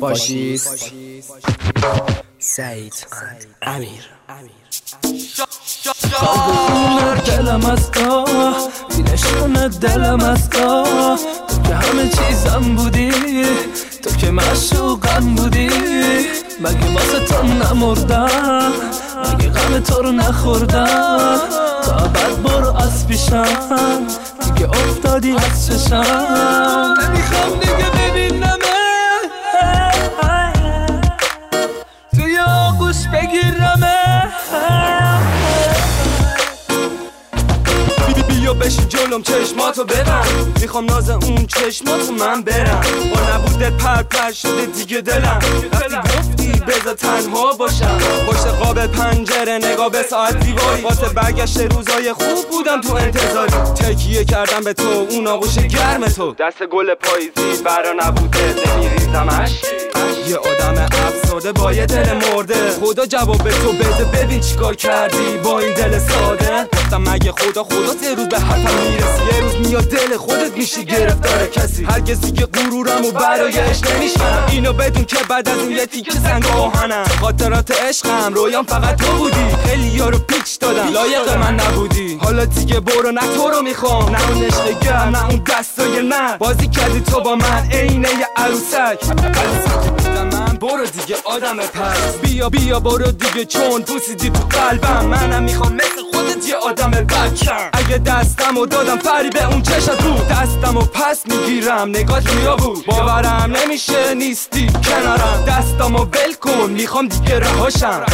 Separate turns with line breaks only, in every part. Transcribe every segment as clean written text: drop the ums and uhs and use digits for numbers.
باشیست. سعید امیر
دلم از تو بینشون دلم از تو که همه چیزم بودی، تو که معشوقم بودی. مگه واسه تو نمردم، مگه غم تو رو نخوردم. تا بعد برو از پیشم، دیگه افتادی از چشم. نمیخوام دیگه ببینم توی آغوش بگیرم. بیا بشی جلوم چشماتو ببند، میخوام ناز اون چشماتو من برم. با نبودت پر شده دیگه دلم، وقتی گفتی بذار تنها باشم. پشت قاب پنجره نگاه به ساعت دیواری، واسه برگشت روزای خوب بودم تو انتظاری. تکیه کردم به تو اون آغوش گرم تو، دست گل پاییزی برا نبوده نمیریزمش. یه آدم افسرده با یه دل مرده، خدا جواب تو بده ببین چیکار کردی با این دل ساده. گفتم مگه خدا سه روز به حرفم میرسی، یه روز میاد دل خودت میشی گرفتار کسی. هر کسی که غرورمو برایش نمیشکنم، اینو بدون که بعد از این یه تیکه سنگ آهنم. خاطرات عشقم رویام فقط تو بودی، خیلی یارو پیچ دادم لایق من نبودی. حالا دیگه برو، نه تو رو میخوام، نه اون عشق گرم، نه اون دستای من. بازی کردی تو با من عینه یه عروسک من. برو دیگه آدم پس، بیا برو دیگه چون پوسیدی تو قلبم. منم میخوام مثل خودت یه آدم بکم. اگه دستمو دادم فری به اون چشت بود، دستمو پس میگیرم نگات ریا بود. باورم نمیشه نیستی کنارم، دستامو ول کن میخوام دیگه رهاشم.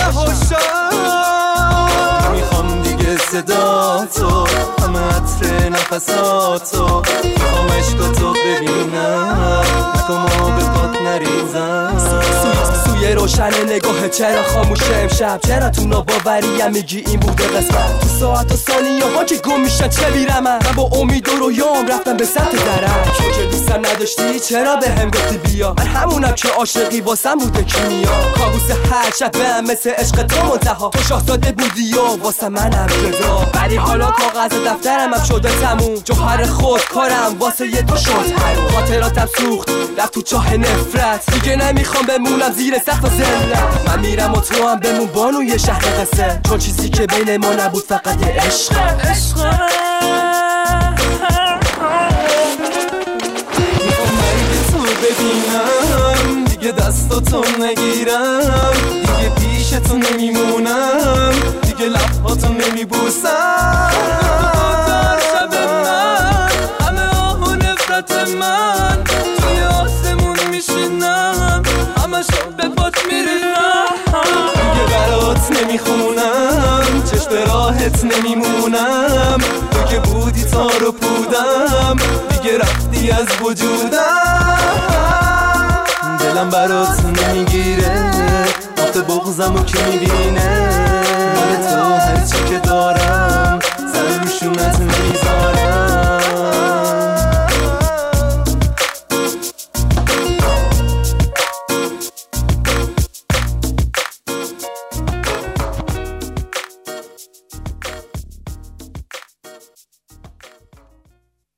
میخوام دیگه صداتو، همه عطر نفساتو، میخوام عشقاتو ببینم، نکن به پات نریزم. سوی روشن نگاه چرا خاموشه امشب؟ چرا تو ناباوریم میگی این بوده قسمت؟ تو ساعت و ثانیه ها که گم میشن چه میرم من با امید و رویام رفتم به سمت درم. چون که دوستم نداشتی چرا به هم گفتی بیا؟ من همونم که عاشقی واسم بوده کیمیا. کابوس هر شب مثل عشق تو منتها، تو شاهزاده بودی و واسه منم جدا. ولی حالا کاغذ دفترم هم شده تموم، جوهر خود کارم واسه یه تو شد حروم. خاطراتم سوخت رفت تو چاه نفرت، دیگه نمیخوام بمونم زیر سقف ذلت. من میرم و تو هم بمون بانوی شهر قصه، چون چیزی که بین ما نبود فقط یه عشق. میخوام مرگ تو ببینم، دیگه دستاتو نگیرم، دیگه پیش تو نمیمونم، دیگه لبهاتو نمیبوسم. شب من همه آه و نفرت من توی آسمون میشینم، همشو به پات میریزم. دیگه برات نمیخونم، چشم به راحت نمیمونم، تو که بودی تار و پودم، دیگه رفتی از وجودم. دلم برات نمیگیره، آخه بغضمو که میبینه،